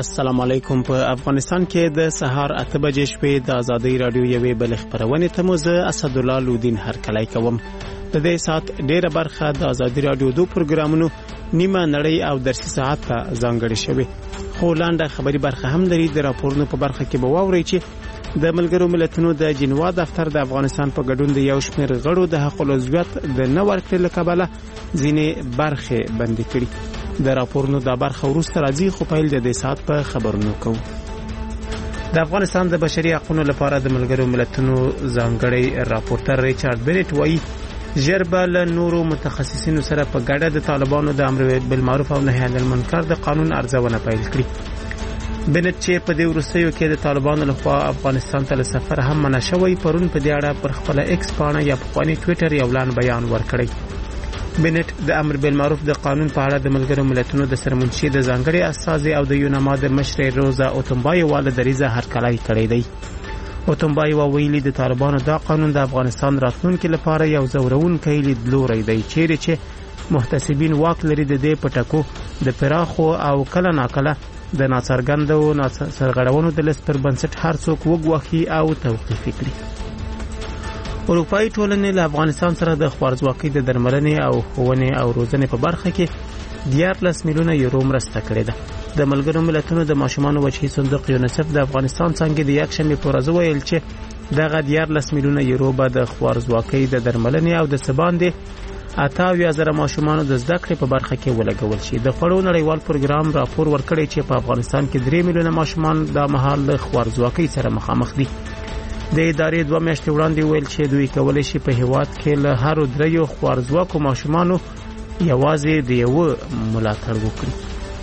السلام علیکم. په افغانستان کې د سهار 8 بجې شپې د ازادي رادیو یوې بل خبرونه ته مو زه اسد الله لودین هرکلی کوم. د دې سات ډیره برخه د ازادي رادیو دو پروګرامونو نیمه نړۍ او درسي ساعت ته ځانګړې شوی. خو لاندې خبري برخه هم لري. د راپورونو په برخه کې به واوري چې د ملګرو ملتونو د جنوا دفتر د افغانستان په ګډون د یو شمېر غړو د حق العضویت د نه ورکړل کبله ځینې برخه بندي کړي. د راپورونو د برخه وروسته راځي، خو پیل د دې سات په خبرونو کوو. د افغانستان د بشري حقوقو لپاره د ملګرو ملتونو ځانګړی راپورټر ریچارډ بنټ وایي ژربل نورو متخصصینو سره په ګډه د طالبانو د امر بالمعروف او نهي عن المنکر د قانون ارزونه پیل کړې. بنټ چې په دې وروستیو کې د طالبانو لخوا افغانستان ته سفر هم منع شوی، پرون په دې اړه پر خپل ایکس پاڼه یا په خپل ټوئیټر یو لاندې بیان ورکړی. بنټ د امر بالمعروف د قانون په اړه د ملګرو ملتونو د سرمنشي د ځانګړي استازي او د یوناما د مشر روزا اوتمبای والا دریزه هرکلی کړی دی. اوتمبای ویلي د طالبانو دا قانون د افغانستان راتلونکي لپاره یو زورونکی لیدلوری دی، چیرې چې محتسبین واک لري د دې پټکو د پراخو او کله ناکله د ناڅرګندو سرغړونو د لست پر بنسټ هر څوک وګواخي او توقیف کړي. اروپایي ټولنې له افغانستان سره د خوارزواکۍ د درملنې او ښوونې او روزنې په برخه کې 14 میلیونه یورو مرسته کړې ده. د ملګرو ملتونو د ماشومانو وجهي صندوق یونیسف د افغانستان څنګه د یک شنبه پر ورځ ویل چې دغه 14 میلیونه یورو به د خوارزواکۍ د درملنې او د سباندې 88,000 ماشومانو د زده کړې په برخه کې ولګول شي. د خوړو نړیوال پروګرام راپور ورکړی چې په افغانستان کې 3 میلیونه ماشومان د مهال د خوارزواکۍ سره مخامخ دي. د ادارې 2 میاشتې وړاندې ویل چې دوی کولی شي په هیواد کې له هر 3 خوارزواکو ماشومانو یوازې د یو ملاتړ وکړي.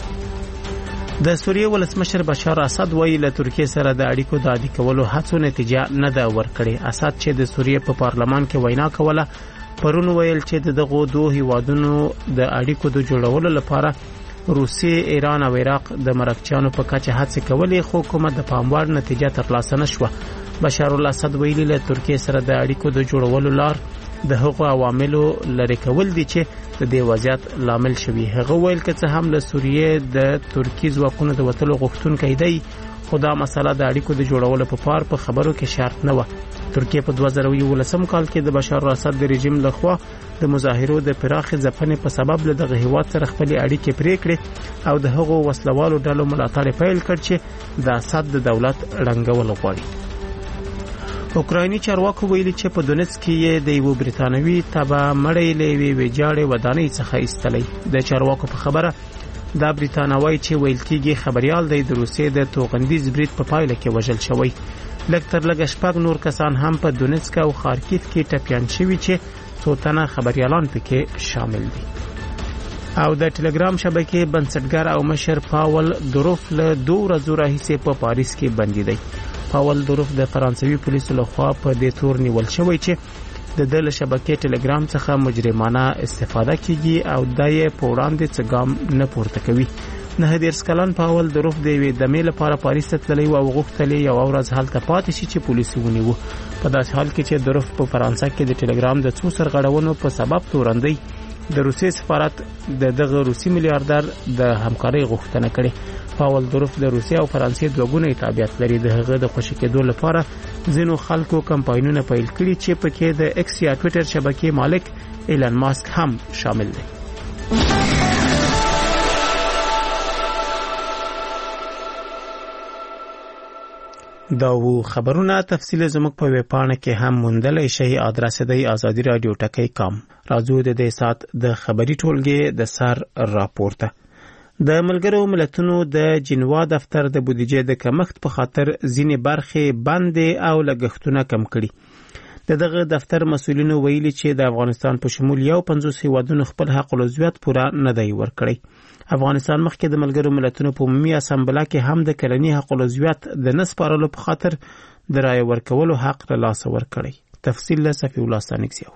د سوریې ولسمشر بشار اسد وایي له ترکیه سره د اړیکو د عادي کولو هڅو نتیجه نه ده ورکړې. اسد چې د سوریې په پارلمان کې وینا کوله پرون ویل چې دغه دوه هیوادونو د اړیکو د جوړولو لپاره روسیې، ایران او عراق د مرکچیانو په کچه هڅې کولې، خو کومه د پاموړ نتیجه ترلاسه نشوه. بشار الاسد ویلي له ترکیه سره د اړیکو د جوړولو لار د هغو عواملو لري کول دي چې د دې وضعیت لامل شوي. هغه ویل که څه هم له سوریې د ترکی ځواکونو د وتلو غوښتونکی دی، خو دا مسله د اړیکو د جوړولو په خبرو کې شرط نه و. ترکیه په 2011 کال کې د بشار الاسد د رژیم لخوا د مظاهرو د پراخ ځپنې په سبب له دغه هیواد سره خپل اړیکې پرې کړې او د هغو وسلوالو ډلو ملاتړ پیل کړ چې د اسد د دولت ړنګول غواړي. اوکرایني چارواکو ویلي چې په دونیتسک کې د یو بریتانوي تبه مړی لوي ویجاړې ودانۍ څخه ایستلی. د چارواکو په خبره دا بریتانوي چې ویل کېږي خبريال دی د روسیې د توغندیز برید په پایله کې وژل شوی. لږ تر لږه 6 نور کسان هم په دونیتسک او خارکیف کې ټپیان شوي چې څو تنه خبريالان پکې شامل دي. او د ټلګرام شبکې بنسټګر او مشر پاول دوروف له 2 ورځو راهیسې په پاریس کې بندي دی. پاول دوروف د فرانسوي پولیسو لخوا په دې تور نیول شوی چې د دل شبکې ټلګرام څخه مجرمانه استفاده کیږي او دای په وړاندې څه ګام نه پورته کوي. 19 کلن پاول دوروف د وی د میل لپاره پاریس ته تللی او غوښتل یو ورځ هلته پاتې شي چې پولیسو ونیو. په داسې حال کې چې دوروف په فرانسه کې د ټلګرام د څو سرغړونو په سبب تورندی د روسي سفارت دغه روسي میلیاردر د همکارۍ غوښتنه کړې. پاول دوروف د روسیا او فرانسې دوه تابعیت لري. د هغه د خوشی کېدو لپاره ځینو خلکو کمپاینونه پیل کړي چې پکې د ایکس یا ټوئیټر شبکې مالک ایلن ماسک هم شامل دی. دا و خبرونه تفصیل زموږ په ویبپاڼه کې هم موندلای شئ. ادرس دی azadi.radio.com. راځو د دې سات د خبري ټولګي د سر راپورته. د ملګرو ملتونو د جنوا دفتر د بودیجې د کمښت په خاطر ځینې برخې بندې او لګښتونه کم کړي. دغه دفتر مسؤلینو ویلي چې د افغانستان په شمول 50 هیوادونو خپل حق العضویت پوره نه دی ورکړی. افغانستان مخکې د ملګرو ملتونو په عمومي اسامبله کې هم د کلني حق العضویت د نسپارلو په خاطر د رای ورکولو حق له لاسه ورکړی. تفصیل له صفی الله ستانکزی.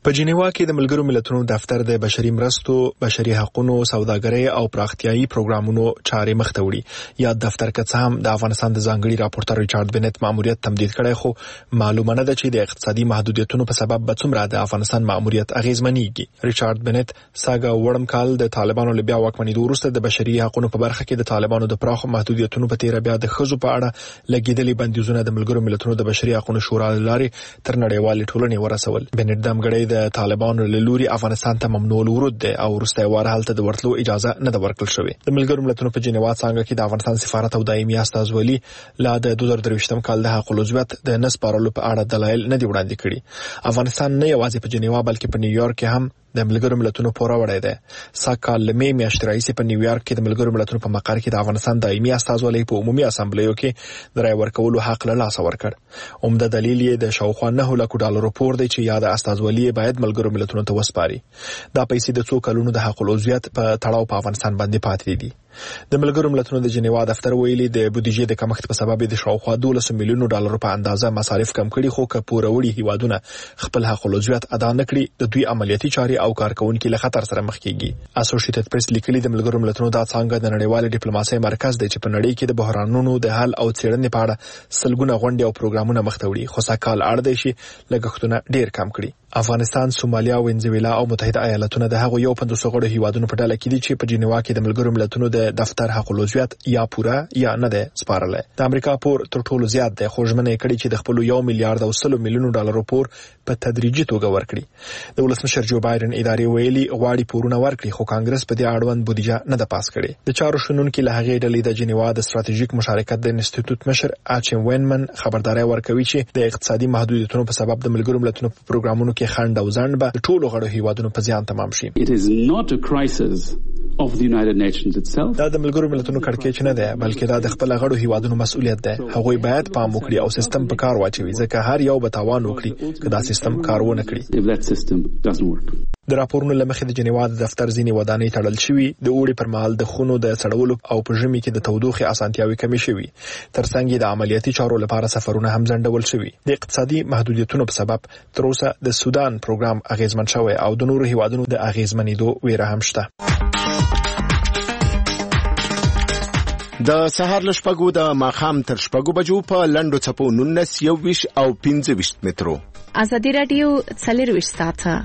په جنیوا کې د ملګرو ملتونو دفتر د بشري مرستو، بشري حقوقو، سوداګرۍ او پراختیايي پروګرامونو چارې مخ ته وړي. یا دفتر کې هم د افغانستان د ځانګړي راپورټر ریچارډ بنت ماموریت تمدید کړی، خو معلومه نه ده چې د اقتصادي محدودیتونو په سبب به څومره د افغانستان ماموریت اغیزمنېږي. ریچارډ بنت ساګه وړم کال د طالبانو له بیا واکمنېدو وروسته د بشري حقوقو په برخه کې د طالبانو د پراخو محدودیتونو په تیر بیا د ښځو په اړه لګیدلي بندیزونه د ملګرو ملتونو د بشري حقوقو شورا لارې تر نړیوالې ټولنې ورسول. بنت د امګړې د طالبانو له لوري افغانستان ته ممنوع ورود ده او وروسته واره هلته د ورتلو اجازه نه ده ورکړل شوې. د ملګرو ملتونو په جنیوا څنګه کې د افغانستان سفارت او دایمي استازولي لا د 2023م کال د حقوقو عضویت د نسپارلو په اړه دلایل نه دی وړاندې کړي. افغانستان نه یوازې په جنیوا بلکې په نیویارک کې هم د ملګرو ملتونو پورا وړای دی. ساکال لمې میاشتې راځي په نیویارک کې د ملګرو ملتونو په مقر کې د افغانستان دایمي استازولي په عمومي اسامبلیو کې د رای ورکولو حق له لاسه ورکړ. عمده دلیل یې د شاوخوا $9 لک پور دی چې یاد استازولي باید ملګرو ملتونو ته وسپاري. دا پیسې د څو کلونو د حقوقو عضویت په تړاو په افغانستان باندې پاتې دي. د ملګرو ملتونو د جنیوا دفتر ویلي د بودیجې د کمښت په سبب د شاوخوا $12 میلیون په اندازه مصارف کم کړي، خو که پوروړي هیوادونه خپل حقوقو عضویت ادا نه کړي د دوی عملیاتي چارې او کارکونکو له خطر سره مخ کیږي. اسوسییټډ پریس لیکلي د ملګرو ملتونو د څنګه د نړیوال ډیپلوماسۍ مرکز دی چې په نړۍ کې د بحرانونو د حل او څېړنې په اړه سلګونه غونډې او پروګرامونه مخ ته وړي، خو ساکال اړ دی چې لګښتونه ډیر کم کړي. افغانستان، سومالیا، وینزویلا او متحده ایالاتونه د هغو 50 غړو هیوادونو په ډله کې دي چې په جنیوا کې د ملګرو ملتونو د دفتر حقوقو عضویت یا پورا یا نه ده سپارلای. د امریکا پور تر ټولو زیات دی، خو ژمنه کړي چې د خپل $1 میلیارډ او 100 میلیون پور په تدریجي توګه ورکړي. د ولسمشر جو بایدن ادارې ویلي غواړي پورونه ورکړي، خو کانګرس په دې اړوند بودیجه نه ده پاس کړې. د چارو شنونکو له هغې ډلې د جنیوا د ستراتیژیک مشارکت د انسټیټیوټ مشر اچم وینمن خبرداري ورکوي چې د اقتصادي محدودیتونو په سبب د ملګرو ملتونو په پروګرامونو کې خنډ او ځنډ به د ټولو غړو هیوادونو په زیان تمام شي. It is not a crisis of the United Nations itself. دا د ملګرو ملتونو کړکېچ نه ده، بلکې دا د خپل غړو هیوادونو مسؤلیت ده. هغوی باید پام وکړي او سیستم په کار واچوي، ځکه هر یو به تاوان وکړي که دا سیستم کار ونه کړي. د راپورونو لمخې د جنیوا د دفتر ځینې ودانۍ تړل شوي، د اوړي پر مهال د خونو د سړولو او په ژمي کې د تودوخې اسانتیاوي کمې شوي. ترڅنګ د عملیاتي چارو لپاره سفرونه هم ځنډول شوي. د اقتصادي محدودیتونو په سبب تر اوسه د سودان پروګرام اغیزمن شوی او د نورو هیوادونو د اغیزمنېدو ویره هم شته. د سهار له شپږو د ماښام تر شپږو بجو په لنډو څپو 19 21 او 25 مترو. ازادي رادیو 24 ساعته.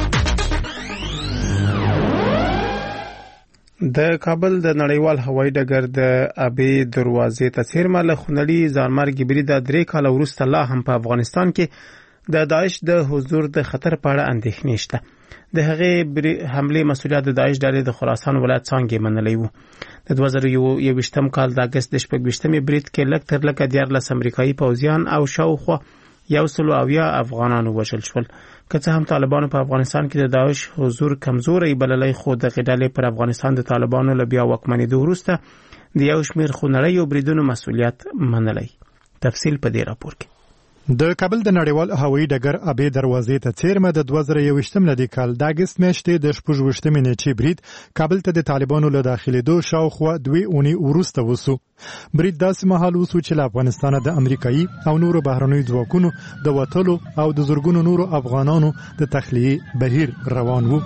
د کابل د نړیوال هوایي ډګر د ابي دروازې ته څیرمه له خونړي ځانمرګي برید 3 کال وروسته لا هم په افغانستان کې د داعش د حضور د خطر په اړه اندېښنې شته. د هغې حمله مسؤلیت د داعش ډلې د خراسان ولایت څنګه منلې وو. د 2021م کال د اگست 28مې برید کې لږ تر لږه 14 امریکایي پوځیان او شاوخوا 170 افغانانو وژل شول. که څه هم طالبانو په افغانستان کې د داعش حضور کمزوري بللای، خو د غډلې پر افغانستان د طالبانو له بیا واکمنېدو وروسته د یو شمېر خونړیو بریدونو مسؤلیت منلای. تفصیل په دې راپور کې. د کابل د نړیوال هوایي ډګر ابي دروازې ته څیرمه د 2021م لدی کال د اگست میاشتې د 28مې نیټې برید کابل ته د طالبانو له داخليدو شاوخوا 2 اونۍ وروسته وسو. برید داسې مهال وسو چې له افغانستانه د امریکایي او نورو بهرنیو ځواکونو د وټلو او د زورګونو نورو افغانانو د تخلیې بهیر روان وو.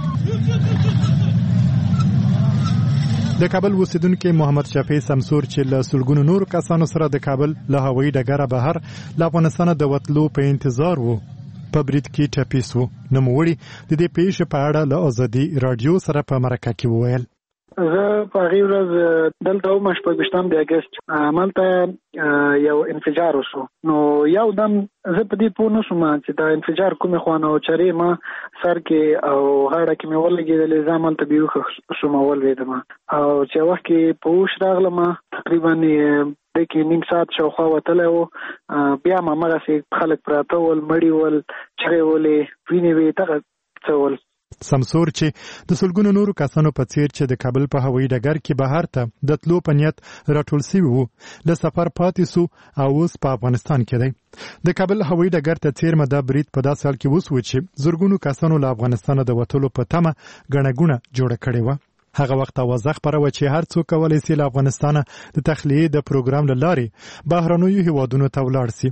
د کابل اوسیدونکو محمد شفیع سمسور چې له سلګونو نور کسانو سره د کابل له هوایي ډګر بهر له افغانستان د وټلو په انتظار وو په برید کې ټپي شو. نوموړي د دې پیښې په اړه له ازادي رادیو سره په مرکه کې وویل. زه په هغه ورځ دلته وم شپږم د اگست مالته یو انفجار وشو. نو یو دم زه په دې پوه نه شوم چې دا انفجار کومه خوانه او چرې ما سر کې او غاړه کې مې ولګېدلې. زه مالته بیوخه شوم ولوېدم او چې وخت کې په هوش راغلم تقریبا کې نیم ساعت شاوخوا وتلی و. بیا ما همغسې خلک پراته ول، مړي ول، چغې ولې، وینې وې، دغه څه ول. سمسور چې د سلګونو نورو کسانو په څیر چې د کابل په هوایي ډګر کې بهر ته د تلو په نیت راټول شوي وو له سفر پاتې سو او اوس په افغانستان کې دی. د کابل هوایي ډګر ته څیرمه دا برید په داسې حال کې وسو چې زرګونو کسانو له افغانستان د وټلو په تمه ګڼه جوړه کړې وه. هغه وخت اوازه خپروه چې هر څوک کولی شي له افغانستان د تخلیې د پروګرام له لارې بهرنیو هیوادونو ته ولاړ شي.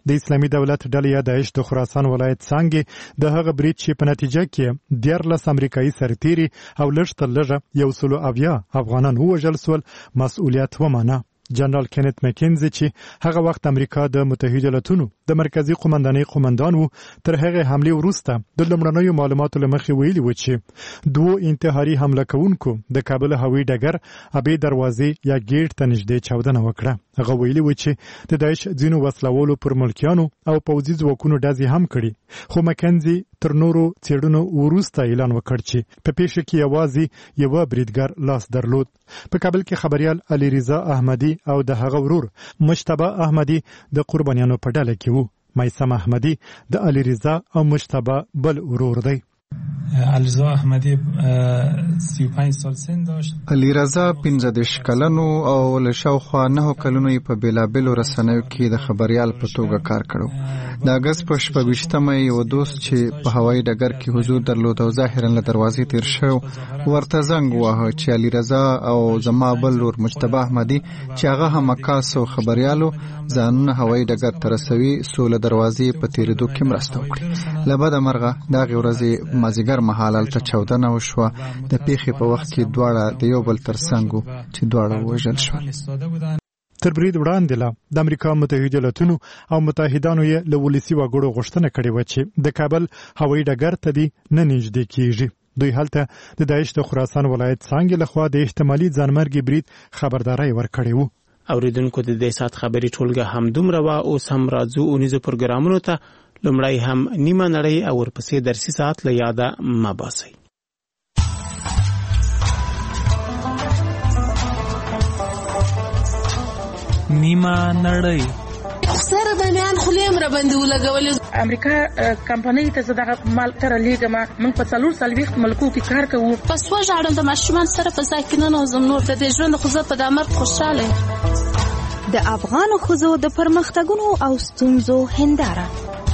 د اسلامي دولت ډلې یا داعش د خراسان ولایت څنګه د هغه برید چې په نتیجه کې 14 امریکایي سرتیري او لږ تر لږه 170 افغانان ووژل سول مسؤلیت ومانه. جنرال کینت مکینزي چې هغه وخت امریکا د متحده ایالاتونو د مرکزی قومندانۍ قومندان وو تر هغه حمله وروسته د لمړنیو معلوماتو لمخې ویلي و چې دوه انتحاري حمله کوونکو د کابل هوایي ډګر ابي دروازې یا ګیټ ته نږدې چاودنه وکړه. هغه ویلي و چې د داعش ځینو وسلوالو پر ملکیانو او پوځي ځواکونو ډزې هم کړي، خو مکینزي تر نورو څېړنو وروسته اعلان وکړ چې په پیښه کې یوازې یو بریدګر لاس درلود. په کابل کې خبريال علي رضا احمدي او د هغه ورور مجتبی احمدي د قربانیانو په ډله کې وو. مایسم احمدي د علي رضا او مجتبی بل ورور دی. علیرضا احمدی 35 سال سن داشت. علیرضا 15 کلنو او له شاوخوا 9 کلونو په بیلابلو رسنیو کې د خبريال په توګه کار کړو. د اگست په 28مه یو دوست چې په هوایي ډګر کې حضور درلود او ظاهرا له دروازې تیر شو ورته زنګ ووهه چې علیرضا او زما بل ورور مجتبی احمدي چې هغه هم مکاسو خبريالو ځانونه هوایي ډګر ته رسوي سول دروازې په تیرېدو کې مرسته وکړي. لبد مرغه دغه ورځې مازیګر مهال ته چاودنه وشوه. د پیښې په وخت کې دواړه د یو بل ترڅنګ چې دواړه وژل شول. تر برید وړاندې د امریکا متحده ایالاتونو او متحدانو یې له ولسي وګړو غوښتنه کړې و چې د کابل هوایي ډګر ته دې نه نږدې کیږي. دوی هلته د داعش د خراسان ولایت څنګه لخوا د احتمالي ځانمرګي برید خبرداري ورکړې وو. اوریدونکو د دې سات خبري ټولګه هم دومره وا اوس هم راځو اونیزو پروګرامونو ته. لمړی هم نیمه نړۍ او ورپسې درسي ساعت له یاده مباسي. نیمه نړۍ سره بنیان خلیم را باندې ولګول. امریکا کمپنۍ ته زداغه مال تر لیګما موږ په 4 ملکو کې کار کوو. پس وژاړم د ماشومان سره په ځای کې نه نوزم نور د ژوند خو زه په دامر خوشاله. د افغان خزو د پرمختګونو او ستونزو هنداره.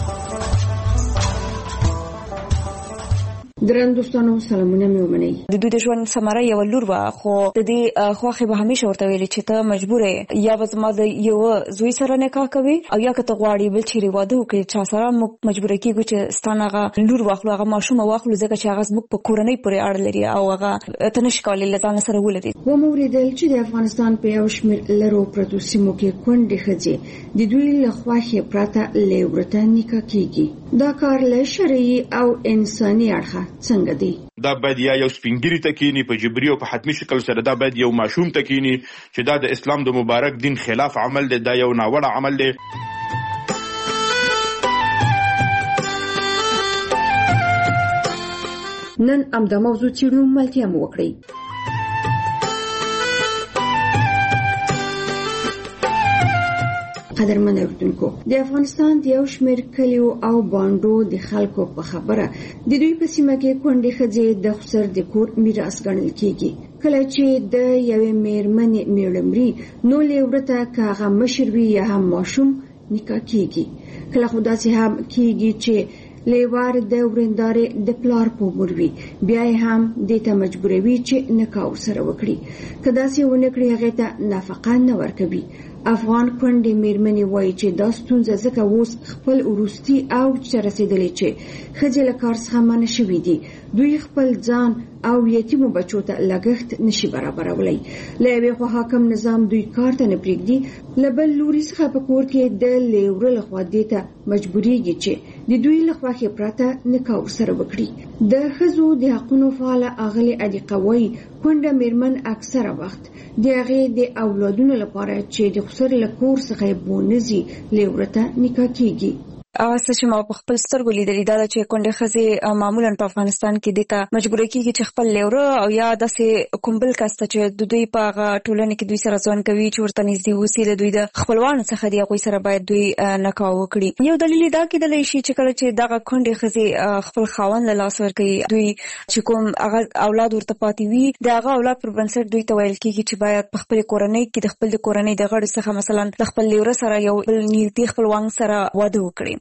درن دوستانو سلامونه مې ومنئ. د دوی د ژوند ثمره یو لور وه، خو د دې خواخې به همیشه ورته ویلي چې ته مجبور یې یا به زما د یو زوی سره نکاح کوي او یا که ته غواړې بل چیرې واده وکړې چا سره موږ مجبوره کېږو چې ستا نه هغه لور واخلو، هغه ماشومه واخلو، ځکه چې هغه زموږ په کورنۍ پورې اړه لري او هغه ته نشي کولی له ځان سره ولري. ومو اورېدل چې د افغانستان په یو شمېر لرو پرتو سیمو کې کونډې ښځې د دوی له خواخې پرته له ورته نکاح کېږي. دا کار له شرعي او انساني اړخه څنګه دی؟ دا باید یا یو سپینګری تکینی په جبري او په حتمی شکل سره، دا باید یو ماشوم تکینی چې دا د اسلام د مبارک دین خلاف عمل دی، دا یو ناوړه عمل دی. نن امدا موضوع چیرو ملتیا مو وکړي. قدرمن اوریدونکو، د افغانستان د یو شمېر کلیو او بانډو د خلکو په خبره د دوی په سیمه کې کونډې ښځې د خسر د کور میراث ګڼل کېږي. کله چې د یوې میرمنې میړمري نو له ورته که هغه مشر وي یا هم ماشوم نکاح کېږي. کله خو داسې هم کېږي چې لیوار د ورندارې د پلار په مور وي، بیا یې هم دې ته مجبوروي چې نکاح ورسره وکړي. که داسې ونه کړي هغې ته نفقه نه ورکوي. افغان کونډې میرمنې وایي چې دا ستونزه ځکه اوس خپل وروستي اوج ته رسېدلې چې ښځې له کار څخه منع شوي دي. دوی خپل ځان او یتیمو بچو ته لګښت نشي برابرولی. له یوې خوا حاکم نظام دوی کار ته نه پرېږدي، له بل لوري څخه په کور کې د لیوره لخوا دې ته مجبوریږي چې د دوی له خواښې پرته نکاح ورسره وکړي. د ښځو د حقونو فعاله اغلې عدیقه وایي کونډه میرمن اکثره وخت د هغې د اولادونو لپاره چې د خسر له کور څخه یې بونځي لیوره ته نکاح کېږي. څه چې ما په خپل سترګو لیدلي دا ده چې کونډې ښځې معمولا په افغانستان کې دې ته مجبوره کېږي چې خپل لیوره او یا داسې کوم بل کس ته چې د دوی په هغه ټولنې کې دوی سره ژوند کوي چې ورته نږدې اوسي، له دوی د خپلوانو څخه د هغوی سره باید دوی نکاح وکړي. یو دلیل یې دا کېدلی شي چې کله چې دغه کونډې ښځې خپل خاوند له لاسه ورکوي، دوی چې کوم هغه اولاد ورته پاتې وي د هغه اولاد پر بنسټ دوی ته ویل کېږي چې باید په خپلې کورنۍ کې د خپل د کورنۍ د غړو څخه مثلا د خپل لیوره سره یو بل نږدې خپلوان سره واده وکړي.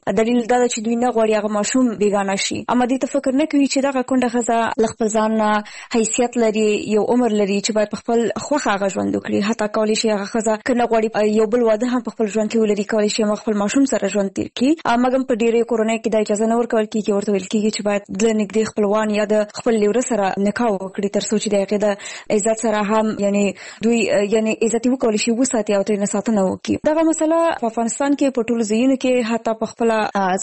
دلیل دا چې دوی نه غواړي هغه ماشوم بیگانه شي. اما دې ته فکر نه کوي چې دغه کونډه ښځه له خپل ځان حیثیت لري، یو عمر لري چې باید په خپل خوښه هغه ژوند وکړي. حتی کولی شي هغه ښځه که نه غواړي یو بل واده هم په خپل ژوند کې ولري، کولی شي خپل ماشوم سره ژوند تیر کړي. مګر په ډېرې کورنۍ کې دا اجازه نه ورکول کېږي، ورته ویل کېږي چې باید د نږدې خپلوان یا د خپل لیوره سره نکاح وکړي تر څو چې د هغې د عزت سره هم دوی عزت وکولی شي وساتي او ترې نه ساتنه وکړي. دغه مسله په افغانستان کې په ټولو ځایونو کې حتی په خپله